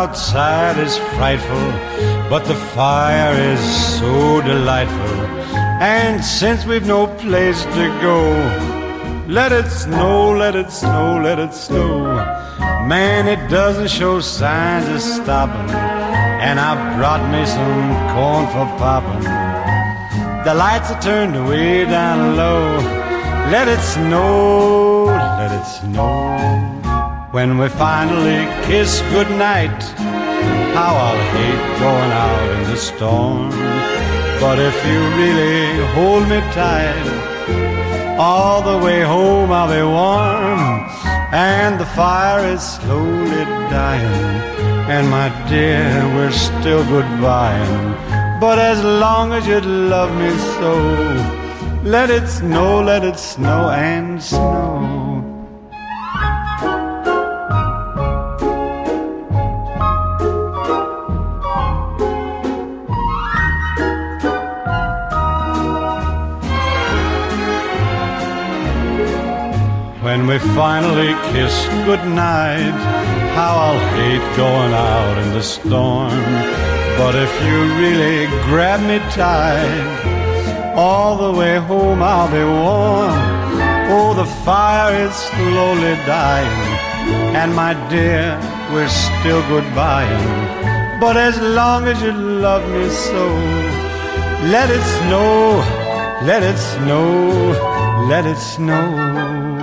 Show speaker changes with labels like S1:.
S1: outside is frightful, but the fire is so delightful. And since we've no place to go, let it snow, let it snow, let it snow. Man, it doesn't show signs of stopping, and I brought me some corn for popping. The lights are turned way down low. Let it snow, let it snow. When we finally kiss goodnight, how I'll hate going out in the storm. But if you really hold me tight, all the way home I'll be warm. And the fire is slowly dying, and my dear, we're still goodbying. But as long as you love me so, let it snow and snow. When we finally kiss goodnight, how I'll hate going out in the storm. But if you really grab me tight, all the way home I'll be warm. Oh, the fire is slowly dying, and my dear, we're still goodbying. But as long as you love me so, let it snow, let it snow, let it snow.